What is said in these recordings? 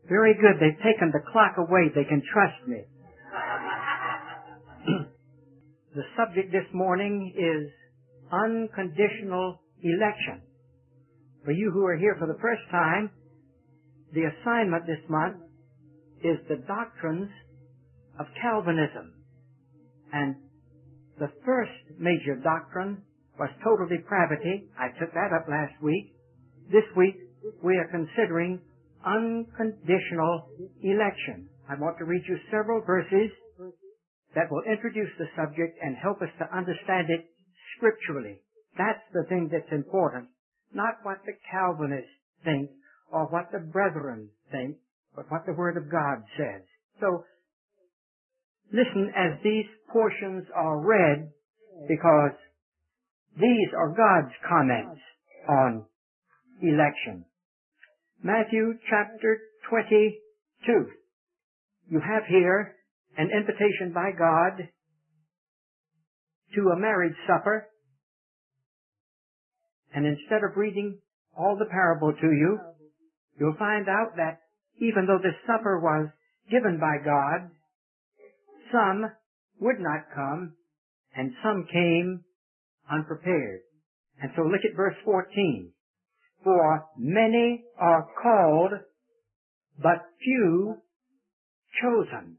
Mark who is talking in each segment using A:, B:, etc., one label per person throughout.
A: Very good. They've taken the clock away. They can trust me. The subject this morning is unconditional election. For you who are here for the first time, the assignment this month is the doctrines of Calvinism. And the first major doctrine was total depravity. I took that up last week. This week, we are considering unconditional election. I want to read you several verses that will introduce the subject and help us to understand it scripturally. That's the thing that's important. Not what the Calvinists think or what the brethren think, but what the Word of God says. So, listen as these portions are read, because these are God's comments on election. Matthew chapter 22. You have here an invitation by God to a marriage supper. And instead of reading all the parable to you, you'll find out that even though this supper was given by God, some would not come, and some came unprepared. And so look at verse 14. For many are called, but few chosen.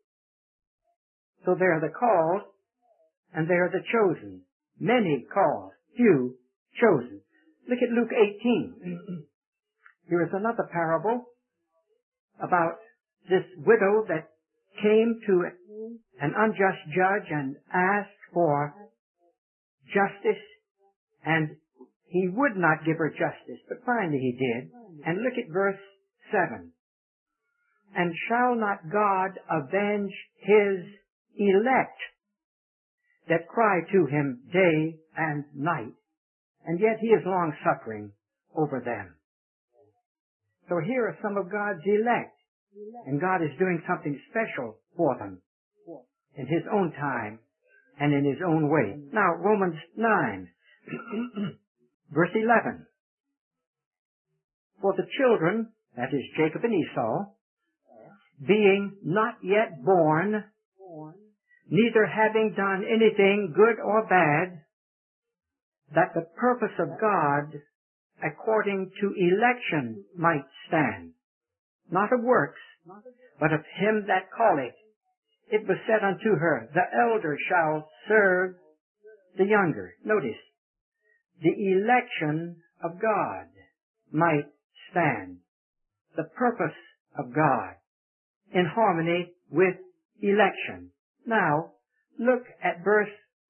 A: So there are the called, and there are the chosen. Many called, few chosen. Look at Luke 18. Here is another parable about this widow that came to an unjust judge and asked for justice, and he would not give her justice, but finally he did. And look at verse 7. And shall not God avenge his elect that cry to him day and night? And yet he is long-suffering over them. So here are some of God's elect, and God is doing something special for them in His own time and in His own way. Now, Romans 9, verse 11. For the children, that is Jacob and Esau, being not yet born, neither having done anything good or bad, that the purpose of God according to election might stand, not of works, but of him that calleth. It was said unto her, the elder shall serve the younger. Notice, the election of God might stand. The purpose of God in harmony with election. Now, look at verse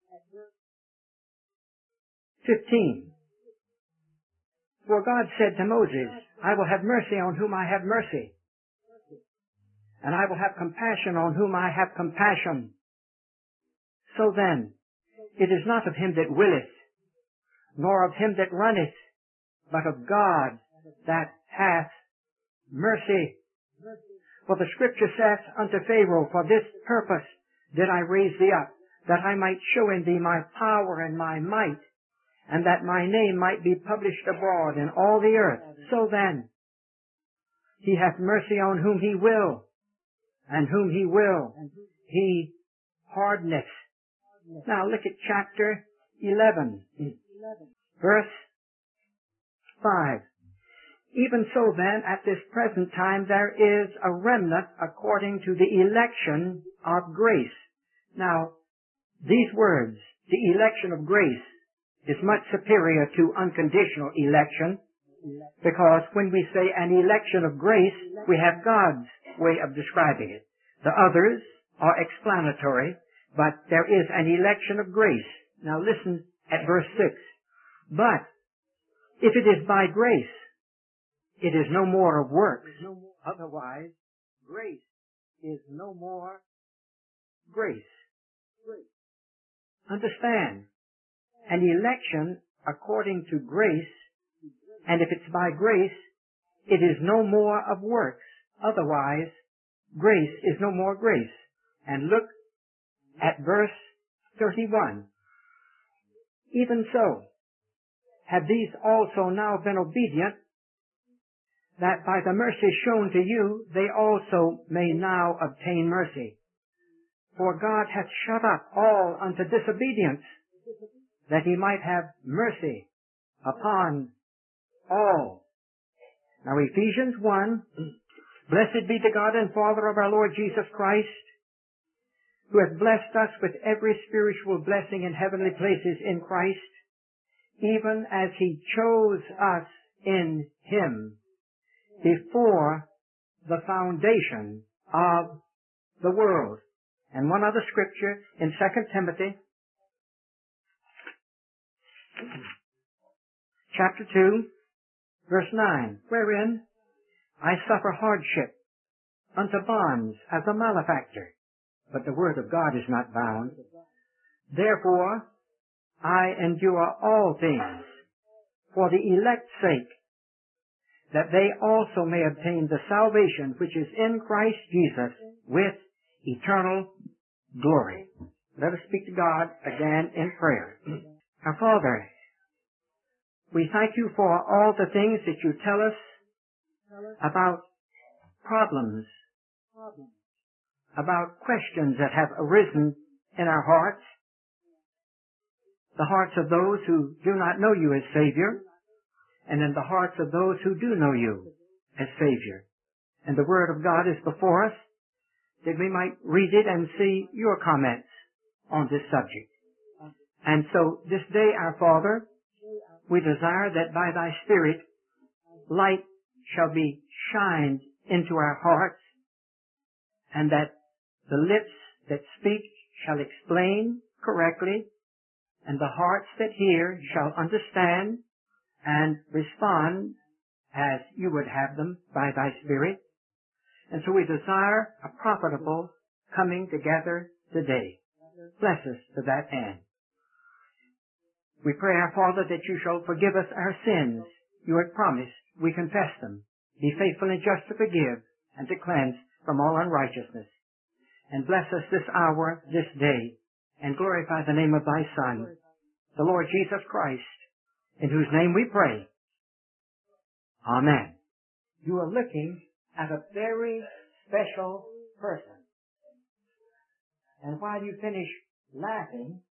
A: 15. For God said to Moses, I will have mercy on whom I have mercy, and I will have compassion on whom I have compassion. So then, it is not of him that willeth, nor of him that runneth, but of God that hath mercy. For the Scripture saith unto Pharaoh, for this purpose did I raise thee up, that I might show in thee my power and my might, and that my name might be published abroad in all the earth. So then, he hath mercy on whom he will, and whom he will, he hardeneth. Now look at chapter 11, verse 5. Even so then, at this present time, there is a remnant according to the election of grace. Now, these words, the election of grace, is much superior to unconditional election, because when we say an election of grace, we have God's way of describing it. The others are explanatory, but there is an election of grace. Now listen at verse 6. But if it is by grace, it is no more of works. Otherwise, grace is no more grace. Understand, an election according to grace, and if it's by grace, it is no more of works. Otherwise, grace is no more grace. And look at verse 31. Even so, have these also now been obedient, that by the mercy shown to you, they also may now obtain mercy. For God hath shut up all unto disobedience, that he might have mercy upon all. Now Ephesians 1, blessed be the God and Father of our Lord Jesus Christ, who hath blessed us with every spiritual blessing in heavenly places in Christ, even as he chose us in him before the foundation of the world. And one other scripture in 2 Timothy chapter 2, verse 9, wherein I suffer hardship unto bonds as a malefactor, but the word of God is not bound. Therefore I endure all things for the elect's sake, that they also may obtain the salvation which is in Christ Jesus with eternal glory. Let us speak to God again in prayer. Our Father, we thank you for all the things that you tell us about problems, about questions that have arisen in our hearts, the hearts of those who do not know you as Savior, and in the hearts of those who do know you as Savior. And the Word of God is before us, that we might read it and see your comments on this subject. And so this day, our Father, we desire that by thy Spirit, light shall be shined into our hearts, and that the lips that speak shall explain correctly, and the hearts that hear shall understand and respond as you would have them by thy Spirit. And so we desire a profitable coming together today. Bless us to that end. We pray, our Father, that you shall forgive us our sins. You have promised, we confess them. Be faithful and just to forgive and to cleanse from all unrighteousness. And bless us this hour, this day, and glorify the name of thy Son, the Lord Jesus Christ, in whose name we pray. Amen. You are looking at a very special person. And while you finish laughing,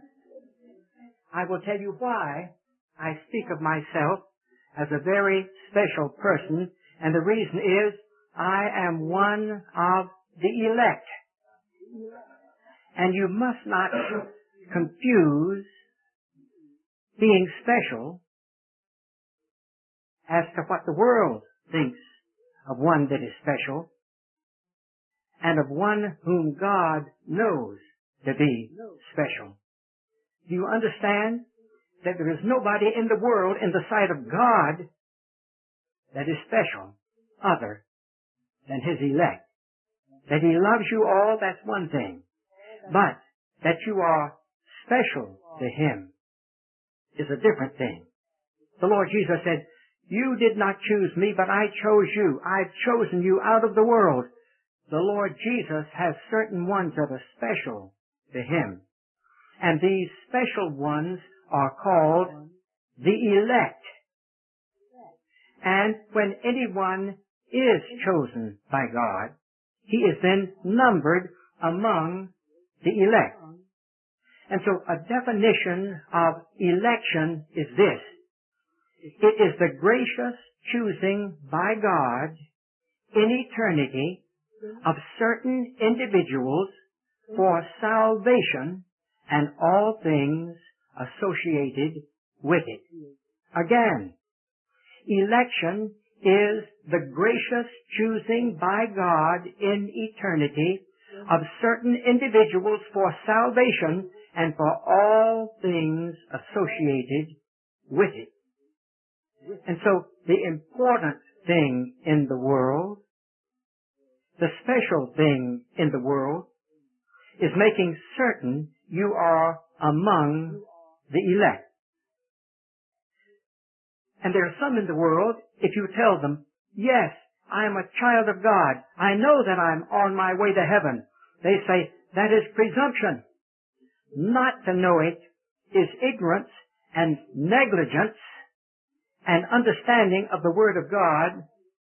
A: I will tell you why I speak of myself as a very special person, and the reason is I am one of the elect. And you must not confuse being special as to what the world thinks of one that is special, and of one whom God knows to be special. Do you understand that there is nobody in the world in the sight of God that is special other than his elect? That he loves you all, that's one thing. But that you are special to him is a different thing. The Lord Jesus said, you did not choose me, but I chose you. I've chosen you out of the world. The Lord Jesus has certain ones that are special to him. And these special ones are called the elect. And when anyone is chosen by God, he is then numbered among the elect. And so a definition of election is this. It is the gracious choosing by God in eternity of certain individuals for salvation and all things associated with it. Again, election is the gracious choosing by God in eternity of certain individuals for salvation and for all things associated with it. And so the important thing in the world, the special thing in the world, is making certain you are among the elect. And there are some in the world, if you tell them, yes, I am a child of God, I know that I'm on my way to heaven, they say, that is presumption. Not to know it is ignorance and negligence and understanding of the Word of God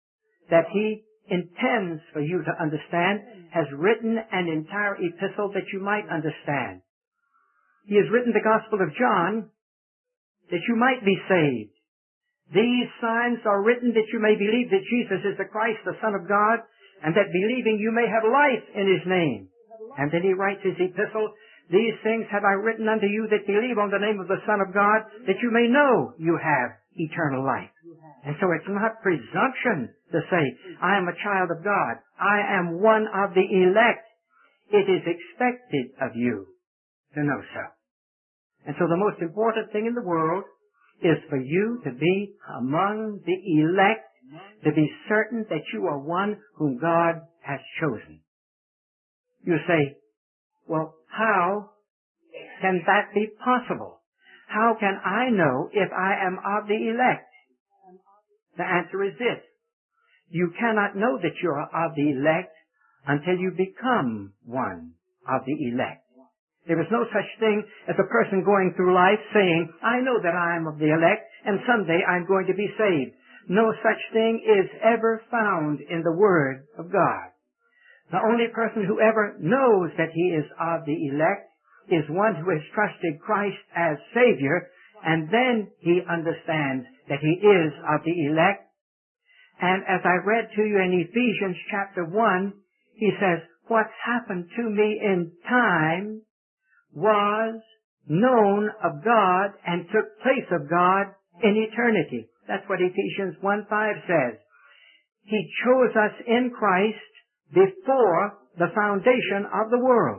A: that He intends for you to understand, has written an entire epistle that you might understand. He has written the Gospel of John that you might be saved. These signs are written that you may believe that Jesus is the Christ, the Son of God, and that believing you may have life in His name. And then he writes his epistle, these things have I written unto you that believe on the name of the Son of God, that you may know you have eternal life. And so it's not presumption to say, I am a child of God. I am one of the elect. It is expected of you to know so. And so the most important thing in the world is for you to be among the elect, to be certain that you are one whom God has chosen. You say, well, how can that be possible? How can I know if I am of the elect? The answer is this. You cannot know that you are of the elect until you become one of the elect. There is no such thing as a person going through life saying, I know that I am of the elect and someday I'm going to be saved. No such thing is ever found in the Word of God. The only person who ever knows that he is of the elect is one who has trusted Christ as Savior, and then he understands that he is of the elect. And as I read to you in Ephesians chapter 1, he says, what's happened to me in time was known of God and took place of God in eternity. That's what Ephesians 1:5 says. He chose us in Christ before the foundation of the world.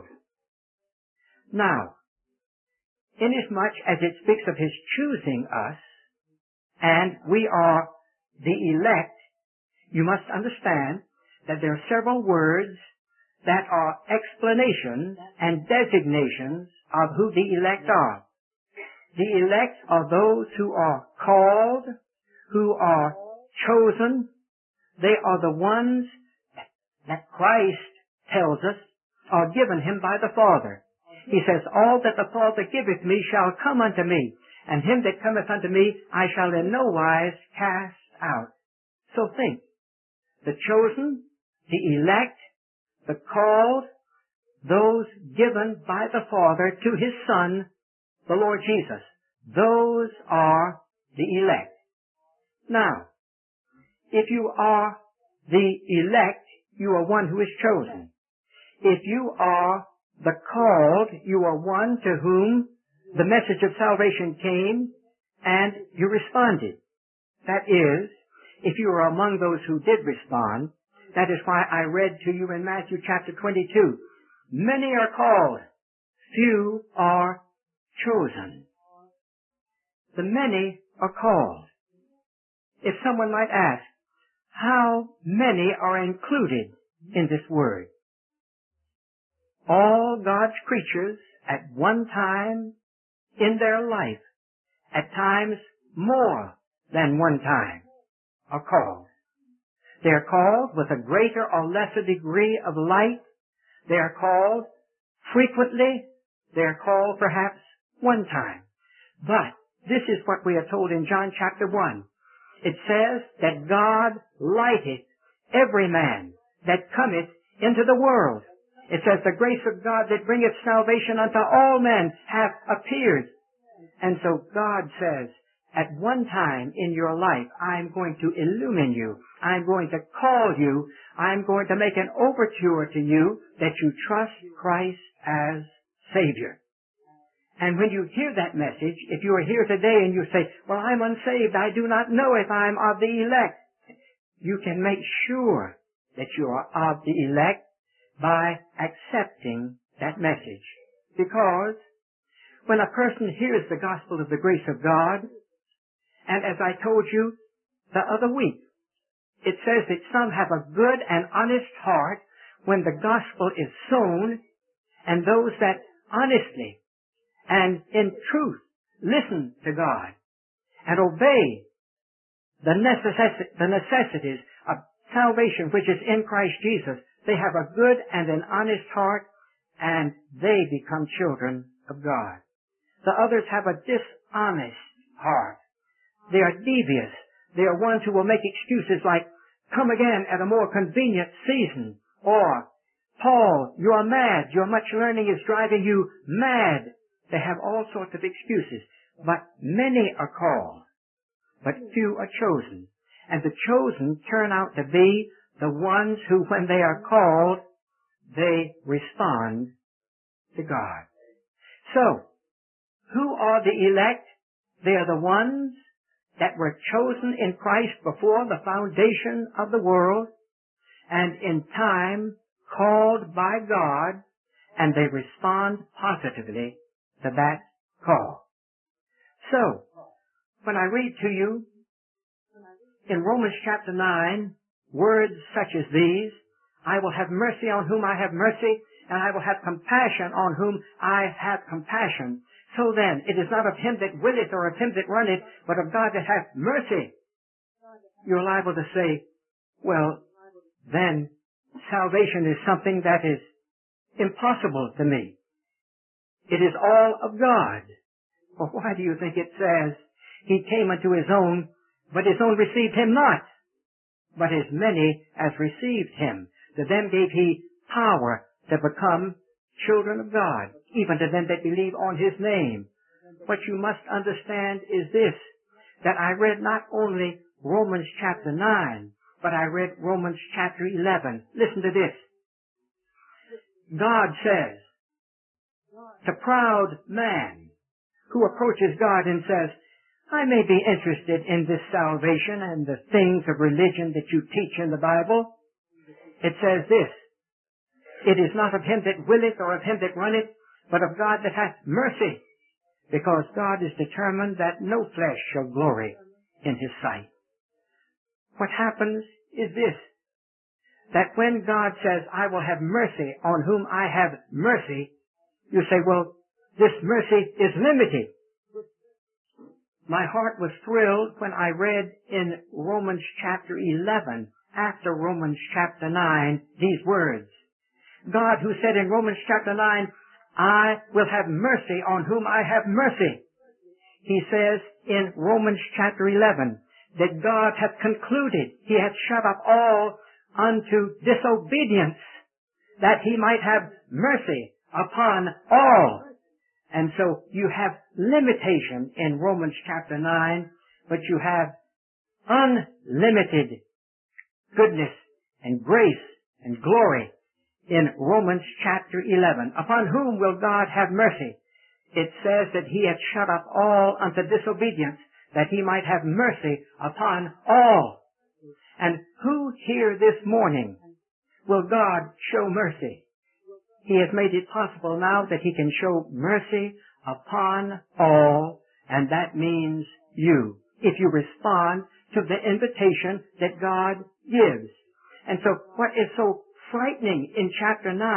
A: Now, inasmuch as it speaks of His choosing us, and we are the elect, you must understand that there are several words that are explanations and designations of who the elect are. The elect are those who are called, who are chosen. They are the ones that Christ tells us are given Him by the Father. He says, all that the Father giveth me shall come unto me, and him that cometh unto me I shall in no wise cast out. So think, the chosen, the elect, the called, those given by the Father to His Son, the Lord Jesus. Those are the elect. Now, if you are the elect, you are one who is chosen. If you are the called, you are one to whom the message of salvation came and you responded. That is, if you are among those who did respond, that is why I read to you in Matthew chapter 22. Many are called, few are chosen. The many are called. If someone might ask, how many are included in this word? All God's creatures at one time in their life, at times more than one time, are called. They are called with a greater or lesser degree of light. They are called frequently. They are called perhaps one time. But this is what we are told in John chapter 1. It says that God lighteth every man that cometh into the world. It says the grace of God that bringeth salvation unto all men hath appeared. And so God says, at one time in your life, I'm going to illumine you. I'm going to call you. I'm going to make an overture to you that you trust Christ as Savior. And when you hear that message, if you are here today and you say, well, I'm unsaved, I do not know if I'm of the elect, you can make sure that you are of the elect by accepting that message. Because when a person hears the gospel of the grace of God, and as I told you the other week, it says that some have a good and honest heart when the gospel is sown, and those that honestly and in truth listen to God and obey the necessities of salvation which is in Christ Jesus, they have a good and an honest heart, and they become children of God. The others have a dishonest heart. They are devious. They are ones who will make excuses like, come again at a more convenient season. Or, Paul, you are mad. Your much learning is driving you mad. They have all sorts of excuses. But many are called, but few are chosen. And the chosen turn out to be the ones who, when they are called, they respond to God. So, who are the elect? They are the ones that were chosen in Christ before the foundation of the world, and in time called by God, and they respond positively to that call. So, when I read to you in Romans chapter 9, words such as these, I will have mercy on whom I have mercy, and I will have compassion on whom I have compassion. So then, it is not of him that willeth or of him that runneth, but of God that hath mercy. You're liable to say, well, then salvation is something that is impossible to me. It is all of God. Well, why do you think it says, he came unto his own, but his own received him not? But as many as received him, to them gave he power to become children of God, even to them that believe on his name. What you must understand is this, that I read not only Romans chapter 9, but I read Romans chapter 11. Listen to this. God says, the proud man who approaches God and says, I may be interested in this salvation and the things of religion that you teach in the Bible. It says this, it is not of him that willeth or of him that runneth, but of God that hath mercy, because God is determined that no flesh shall glory in his sight. What happens is this, that when God says, I will have mercy on whom I have mercy, you say, well, this mercy is limited. My heart was thrilled when I read in Romans chapter 11, after Romans chapter 9, these words. God who said in Romans chapter 9, I will have mercy on whom I have mercy. He says in Romans chapter 11 that God hath concluded, he hath shut up all unto disobedience, that he might have mercy upon all. And so you have limitation in Romans chapter 9, but you have unlimited goodness and grace and glory in Romans chapter 11. Upon whom will God have mercy? It says that he hath shut up all unto disobedience, that he might have mercy upon all. And who here this morning will God show mercy? He has made it possible now that he can show mercy upon all, and that means you, if you respond to the invitation that God gives. And so what is so frightening in chapter 9,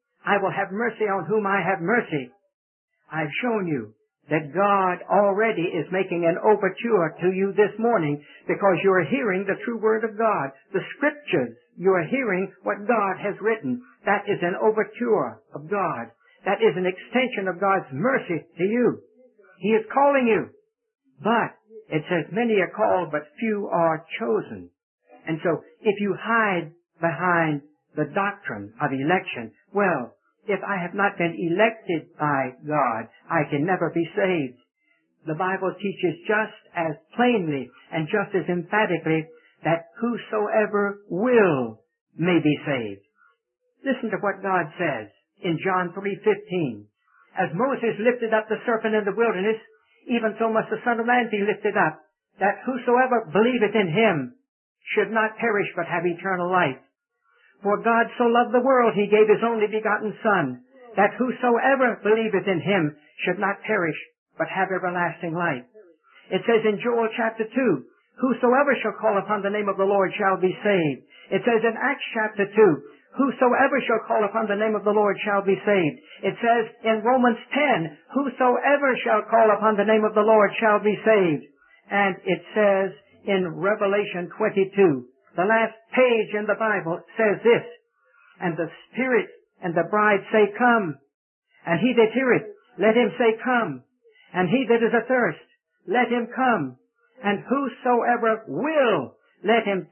A: I will have mercy on whom I have mercy. I've shown you that God already is making an overture to you this morning because you are hearing the true word of God. The scriptures, you are hearing what God has written. That is an overture of God. That is an extension of God's mercy to you. He is calling you. But it says many are called, but few are chosen. And so if you hide behind the doctrine of election, well, if I have not been elected by God, I can never be saved. The Bible teaches just as plainly and just as emphatically that whosoever will may be saved. Listen to what God says in John 3:15. As Moses lifted up the serpent in the wilderness, even so must the Son of Man be lifted up, that whosoever believeth in him should not perish but have eternal life. For God so loved the world, he gave his only begotten Son, that whosoever believeth in him should not perish, but have everlasting life. It says in Joel chapter 2, whosoever shall call upon the name of the Lord shall be saved. It says in Acts chapter 2, whosoever shall call upon the name of the Lord shall be saved. It says in Romans 10, whosoever shall call upon the name of the Lord shall be saved. And it says in Revelation 22, the last page in the Bible says this, and the Spirit and the bride say, come. And he that heareth, let him say, come. And he that is athirst, let him come. And whosoever will, let him take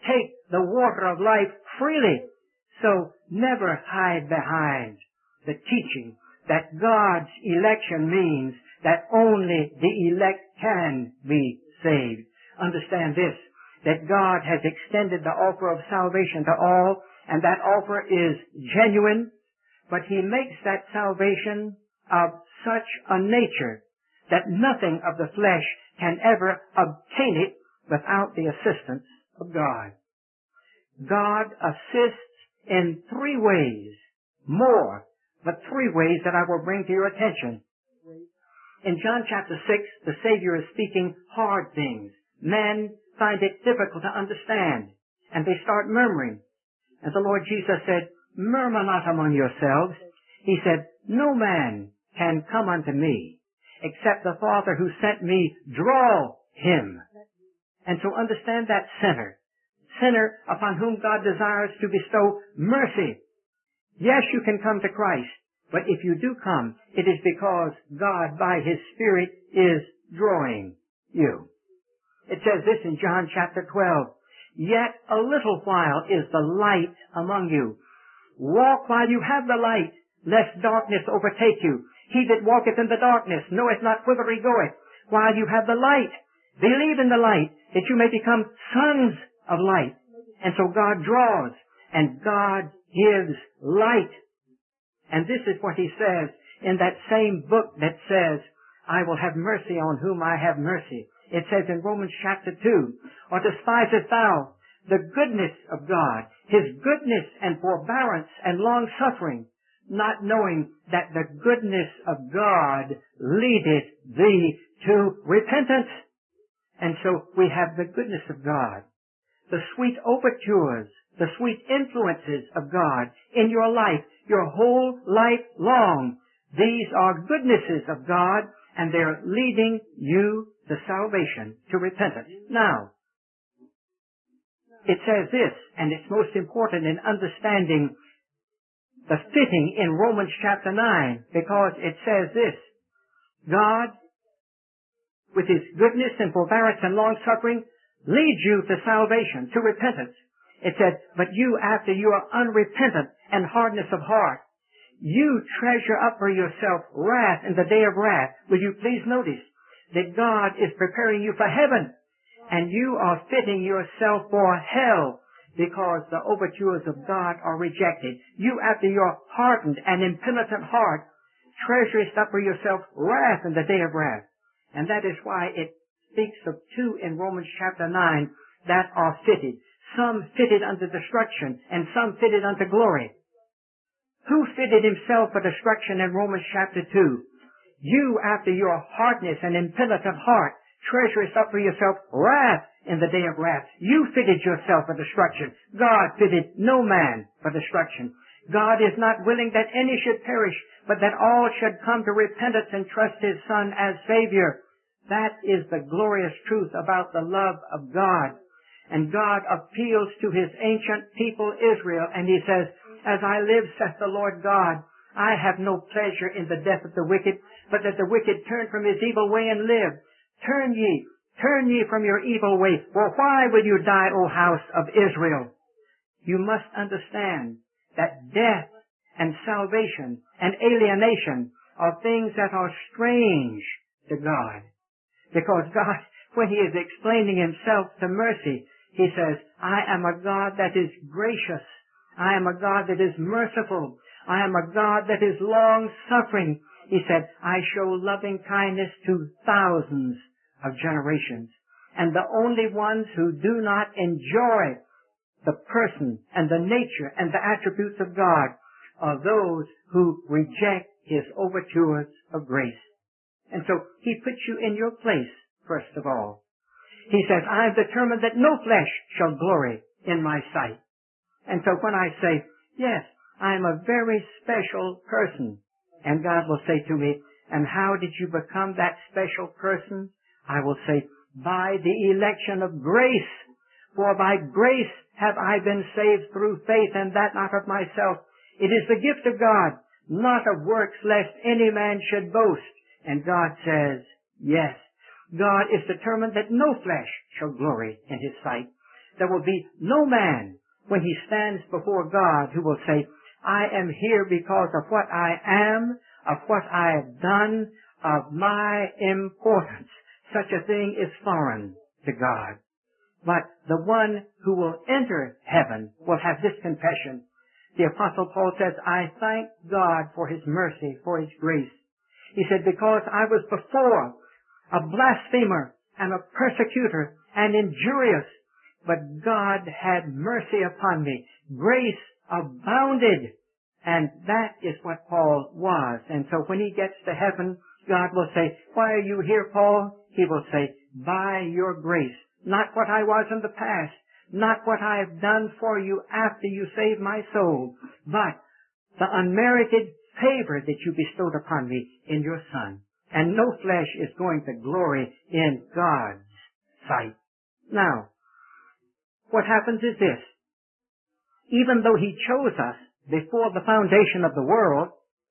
A: the water of life freely. So never hide behind the teaching that God's election means that only the elect can be saved. Understand this, that God has extended the offer of salvation to all, and that offer is genuine, but He makes that salvation of such a nature that nothing of the flesh can ever obtain it without the assistance of God. God assists in three ways, more, but three ways that I will bring to your attention. In John chapter 6, the Savior is speaking hard things. Men find it difficult to understand, and they start murmuring. And the Lord Jesus said, "Murmur not among yourselves." He said, "No man can come unto me, except the Father who sent me draw him." And so understand that sinner upon whom God desires to bestow mercy. Yes, you can come to Christ, but if you do come, it is because God by His Spirit is drawing you. It says this in John chapter 12, "Yet a little while is the light among you. Walk while you have the light, lest darkness overtake you. He that walketh in the darkness knoweth not whither he goeth. While you have the light, believe in the light, that you may become sons of light." And so God draws, and God gives light. And this is what He says in that same book that says, "I will have mercy on whom I have mercy." It says in Romans chapter 2, "Or despisest thou the goodness of God, His goodness and forbearance and long-suffering, not knowing that the goodness of God leadeth thee to repentance?" And so we have the goodness of God, the sweet overtures, the sweet influences of God in your life, your whole life long. These are goodnesses of God, and they're leading you to salvation, to repentance. Now, it says this, and it's most important in understanding the fitting in Romans chapter 9, because it says this, God, with His goodness and forbearance and long-suffering, leads you to salvation, to repentance. It said, "But you, after you are unrepentant and hardness of heart, you treasure up for yourself wrath in the day of wrath." Will you please notice that God is preparing you for heaven, and you are fitting yourself for hell because the overtures of God are rejected. You, after your hardened and impenitent heart, treasurest up for yourself wrath in the day of wrath. And that is why it speaks of two in Romans chapter 9 that are fitted. Some fitted unto destruction, and some fitted unto glory. Who fitted himself for destruction in Romans chapter 2? You, after your hardness and impenitent heart, treasurest up for yourself wrath in the day of wrath. You fitted yourself for destruction. God fitted no man for destruction. God is not willing that any should perish, but that all should come to repentance and trust His Son as Savior. That is the glorious truth about the love of God. And God appeals to His ancient people Israel, and He says, "As I live, saith the Lord God, I have no pleasure in the death of the wicked, but that the wicked turn from his evil way and live. Turn ye from your evil way. For why will you die, O house of Israel?" You must understand that death and salvation and alienation are things that are strange to God. Because God, when He is explaining Himself to mercy, He says, "I am a God that is gracious. I am a God that is merciful. I am a God that is long-suffering." He said, "I show loving kindness to thousands of generations." And the only ones who do not enjoy the person and the nature and the attributes of God are those who reject His overtures of grace. And so He puts you in your place, first of all. He says, "I have determined that no flesh shall glory in my sight." And so when I say, "Yes, I am a very special person," and God will say to me, "And how did you become that special person?" I will say, "By the election of grace. For by grace have I been saved through faith, and that not of myself. It is the gift of God, not of works, lest any man should boast." And God says, yes, God is determined that no flesh shall glory in His sight. There will be no man when he stands before God who will say, I am here because of what I am, of what I have done, of my importance. Such a thing is foreign to God. But the one who will enter heaven will have this confession. The Apostle Paul says, I thank God for His mercy, for His grace. He said, because I was before a blasphemer and a persecutor and injurious, but God had mercy upon me. Grace abounded. And that is what Paul was. And so when he gets to heaven, God will say, why are you here, Paul? He will say, by your grace. Not what I was in the past. Not what I have done for you after you saved my soul. But the unmerited favor that you bestowed upon me in your Son. And no flesh is going to glory in God's sight. Now, what happens is this. Even though He chose us before the foundation of the world,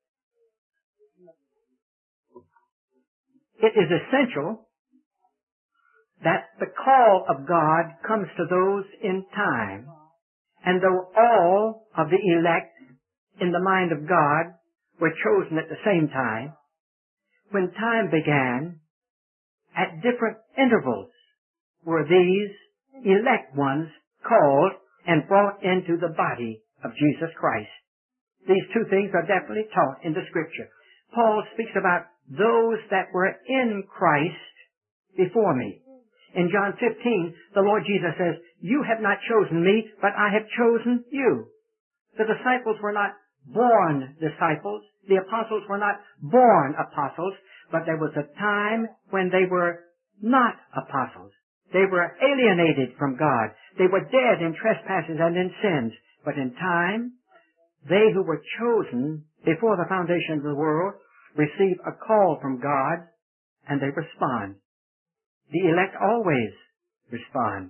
A: it is essential that the call of God comes to those in time. And though all of the elect in the mind of God were chosen at the same time, when time began, at different intervals were these elect ones called and brought into the body of Jesus Christ. These two things are definitely taught in the Scripture. Paul speaks about those that were in Christ before me. In John 15, the Lord Jesus says, you have not chosen me, but I have chosen you. The disciples were not born disciples. The apostles were not born apostles, but there was a time when they were not apostles. They were alienated from God. They were dead in trespasses and in sins. But in time, they who were chosen before the foundation of the world receive a call from God, and they respond. The elect always respond.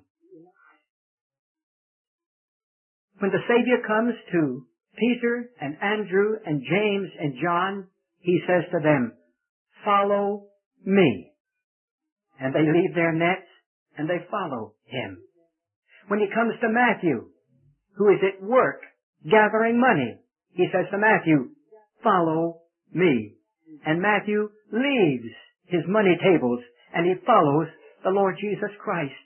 A: When the Savior comes to Peter and Andrew and James and John, He says to them, follow me. And they leave their nets and they follow Him. When He comes to Matthew, who is at work gathering money, He says to Matthew, follow me. And Matthew leaves his money tables and he follows the Lord Jesus Christ.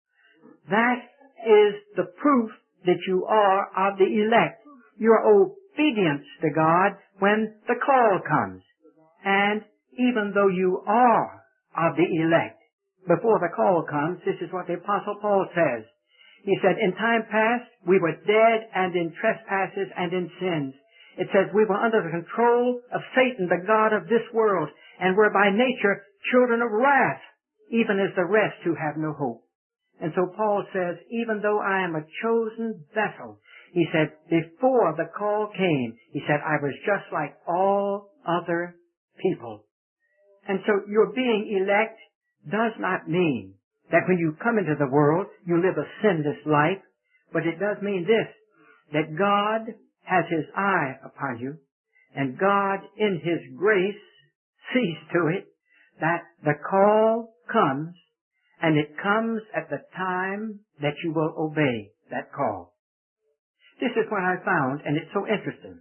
A: That is the proof that you are of the elect. Your obedience to God when the call comes. And even though you are of the elect, before the call comes, this is what the Apostle Paul says. He said, in time past, we were dead and in trespasses and in sins. It says we were under the control of Satan, the god of this world, and were by nature children of wrath, even as the rest who have no hope. And so Paul says, even though I am a chosen vessel, he said, before the call came, he said, I was just like all other people. And so your being elect does not mean that when you come into the world, you live a sinless life, but it does mean this, that God has His eye upon you, and God in His grace sees to it that the call comes, and it comes at the time that you will obey that call. This is what I found, and it's so interesting,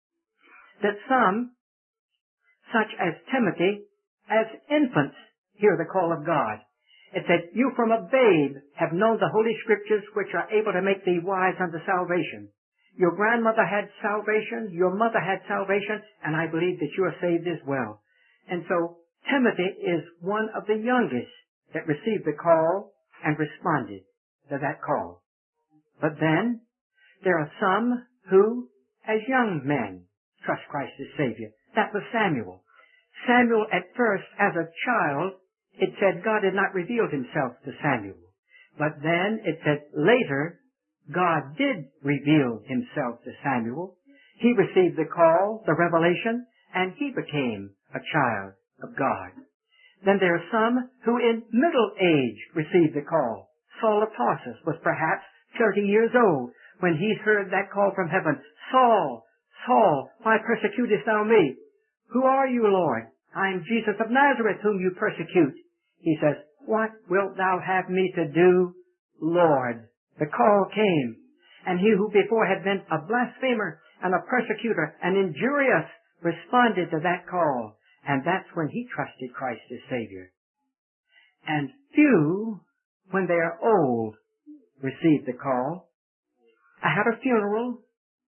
A: that some, such as Timothy, as infants, hear the call of God. It said, you from a babe have known the Holy Scriptures which are able to make thee wise unto salvation. Your grandmother had salvation, your mother had salvation, and I believe that you are saved as well. And so Timothy is one of the youngest that received the call and responded to that call. But then there are some who, as young men, trust Christ as Savior. That was Samuel. Samuel at first, as a child, it said God had not revealed Himself to Samuel. But then it said later, God did reveal Himself to Samuel. He received the call, the revelation, and he became a child of God. Then there are some who in middle age received the call. Saul of Tarsus was perhaps 30 years old when he heard that call from heaven. Saul, Saul, why persecutest thou me? Who are you, Lord? I am Jesus of Nazareth, whom you persecute. He says, what wilt thou have me to do, Lord? The call came, and he who before had been a blasphemer and a persecutor and injurious responded to that call, and that's when he trusted Christ as Savior. And few, when they are old, receive the call. I had a funeral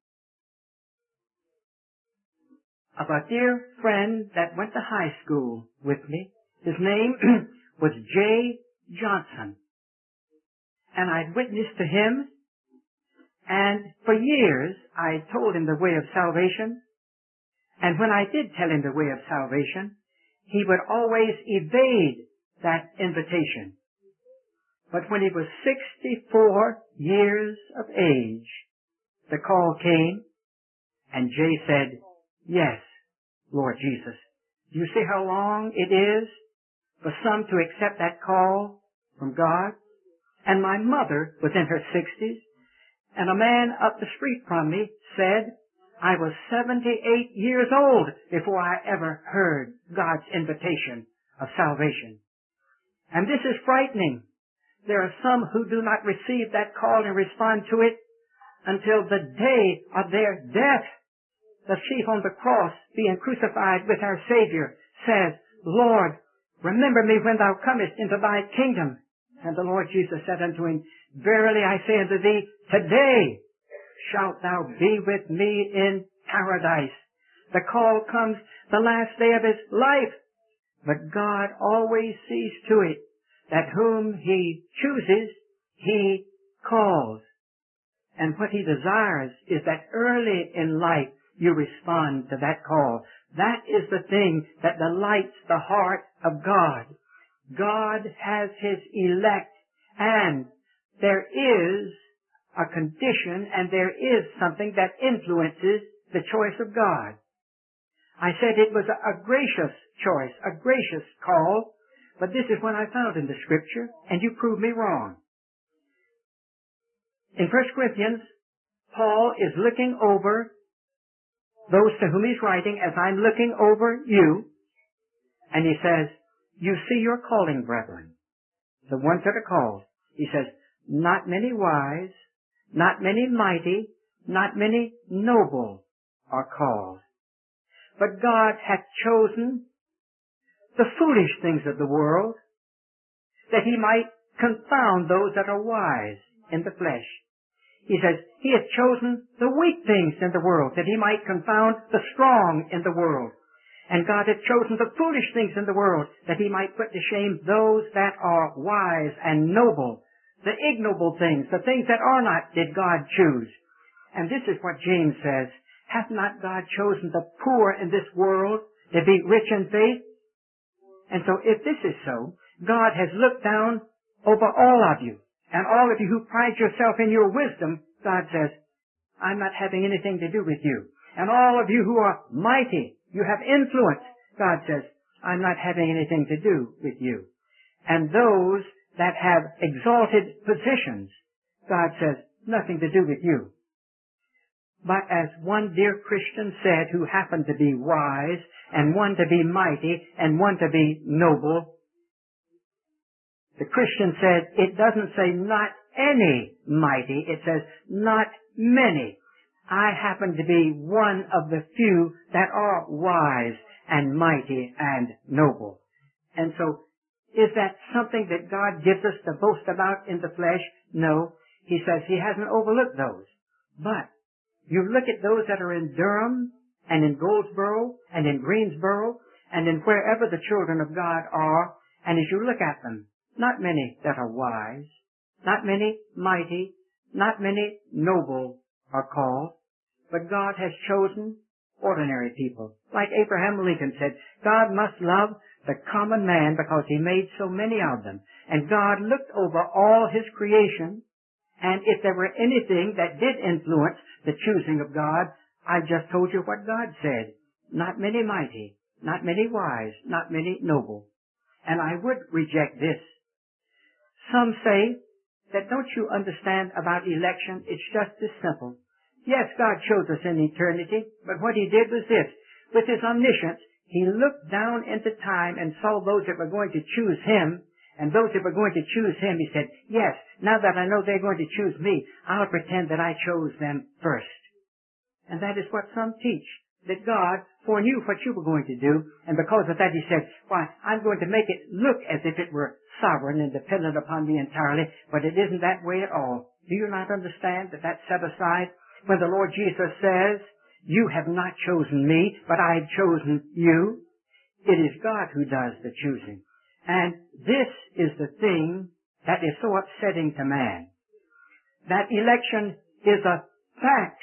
A: of a dear friend that went to high school with me. His name was J. Johnson. And I'd witnessed to him, and for years I told him the way of salvation. And when I did tell him the way of salvation, he would always evade that invitation. But when he was 64 years of age, the call came, and Jay said, "Yes, Lord Jesus." Do you see how long it is for some to accept that call from God? And my mother was in her 60s, and a man up the street from me said, I was 78 years old before I ever heard God's invitation of salvation. And this is frightening. There are some who do not receive that call and respond to it until the day of their death. The thief on the cross, being crucified with our Savior, says, "Lord, remember me when thou comest into thy kingdom." And the Lord Jesus said unto him, "Verily I say unto thee, today shalt thou be with me in paradise." The call comes the last day of his life, but God always sees to it that whom he chooses, he calls. And what he desires is that early in life you respond to that call. That is the thing that delights the heart of God. God has his elect, and there is a condition and there is something that influences the choice of God. I said it was a gracious choice, a gracious call, but this is what I found in the Scripture, and you proved me wrong. In 1 Corinthians, Paul is looking over those to whom he's writing as I'm looking over you, and he says, "You see your calling, brethren, the ones that are called." He says, "Not many wise, not many mighty, not many noble are called. But God hath chosen the foolish things of the world, that he might confound those that are wise in the flesh." He says, he hath chosen the weak things in the world, that he might confound the strong in the world. And God hath chosen the foolish things in the world, that he might put to shame those that are wise and noble. The ignoble things, the things that are not, did God choose. And this is what James says, "Hath not God chosen the poor in this world to be rich in faith?" And so if this is so, God has looked down over all of you, and all of you who pride yourself in your wisdom, God says, "I'm not having anything to do with you." And all of you who are mighty, you have influence, God says, "I'm not having anything to do with you." And those that have exalted positions, God says, "Nothing to do with you." But as one dear Christian said, who happened to be wise, and one to be mighty, and one to be noble, the Christian said, it doesn't say not any mighty, it says not many. I happen to be one of the few that are wise and mighty and noble. And so, is that something that God gives us to boast about in the flesh? No. He says he hasn't overlooked those. But you look at those that are in Durham and in Goldsboro and in Greensboro and in wherever the children of God are, and as you look at them, not many that are wise, not many mighty, not many noble are called, but God has chosen ordinary people. Like Abraham Lincoln said, God must love the common man because he made so many of them. And God looked over all his creation, and if there were anything that did influence the choosing of God, I just told you what God said. Not many mighty, not many wise, not many noble. And I would reject this. Some say that don't you understand about election? It's just this simple. Yes, God chose us in eternity, but what he did was this. With his omniscience, he looked down into time and saw those that were going to choose him, And those that were going to choose him, he said, yes, now that I know they're going to choose me, I'll pretend that I chose them first. And that is what some teach, that God foreknew what you were going to do, and because of that he said, why, I'm going to make it look as if it were sovereign and dependent upon me entirely, but it isn't that way at all. Do you not understand that that's set aside? When the Lord Jesus says, you have not chosen me, but I have chosen you, it is God who does the choosing. And this is the thing that is so upsetting to man. That election is a fact.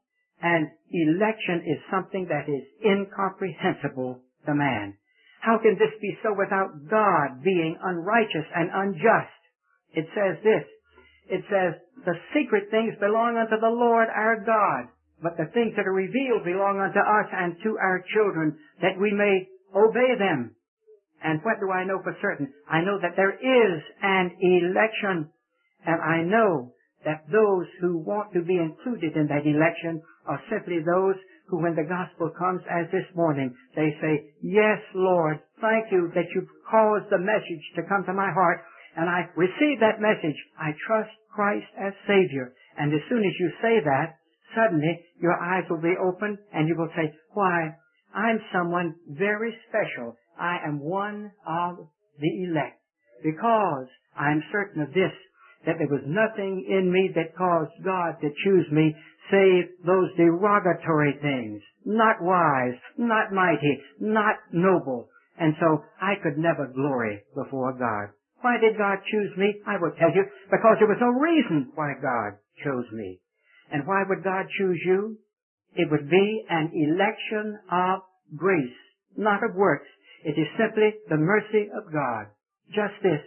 A: And election is something that is incomprehensible to man. How can this be so without God being unrighteous and unjust? It says this. It says, the secret things belong unto the Lord our God, but the things that are revealed belong unto us and to our children, that we may obey them. And what do I know for certain? I know that there is an election, and I know that those who want to be included in that election are simply those who, when the gospel comes, as this morning, they say, yes, Lord, thank you that you've caused the message to come to my heart, and I receive that message. I trust Christ as Savior. And as soon as you say that, suddenly your eyes will be opened, and you will say, why, I'm someone very special. I am one of the elect, because I'm certain of this, that there was nothing in me that caused God to choose me save those derogatory things, not wise, not mighty, not noble. And so I could never glory before God. Why did God choose me? I will tell you, because there was no reason why God chose me. And why would God choose you? It would be an election of grace, not of works. It is simply the mercy of God. Just this.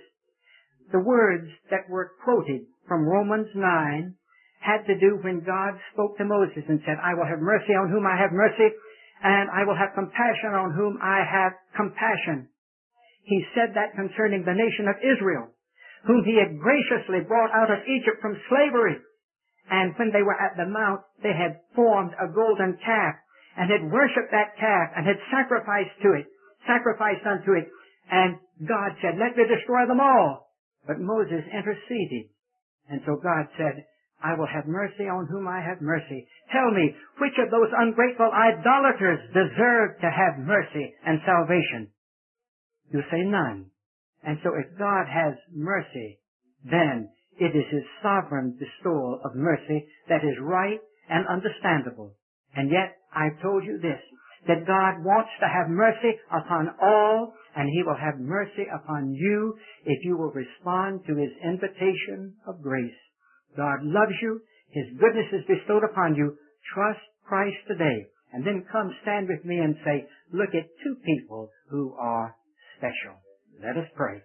A: The words that were quoted from Romans 9 had to do when God spoke to Moses and said, I will have mercy on whom I have mercy, and I will have compassion on whom I have compassion. He said that concerning the nation of Israel, whom he had graciously brought out of Egypt from slavery. And when they were at the mount, they had formed a golden calf, and had worshipped that calf, and had sacrificed unto it. And God said, let me destroy them all. But Moses interceded. And so God said, I will have mercy on whom I have mercy. Tell me, which of those ungrateful idolaters deserve to have mercy and salvation? You say none. And so if God has mercy, then it is his sovereign bestowal of mercy that is right and understandable. And yet, I've told you this, that God wants to have mercy upon all, and he will have mercy upon you if you will respond to his invitation of grace. God loves you. His goodness is bestowed upon you. Trust Christ today. And then come stand with me and say, look at two people who are special. Let us pray.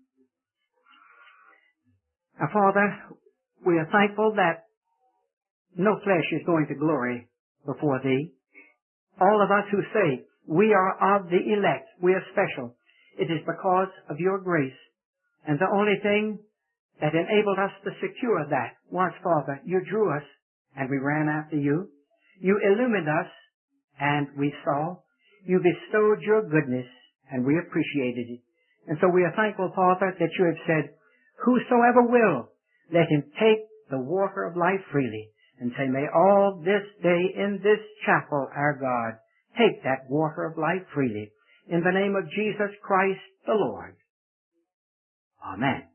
A: Now, Father, we are thankful that no flesh is going to glory before thee. All of us who say we are of the elect, we are special, it is because of your grace. And the only thing that enabled us to secure that was, Father, you drew us and we ran after you. You illumined us and we saw. You bestowed your goodness and we appreciated it. And so we are thankful, Father, that you have said, whosoever will, let him take the water of life freely. And say, may all this day in this chapel, our God, take that water of life freely. In the name of Jesus Christ the Lord. Amen.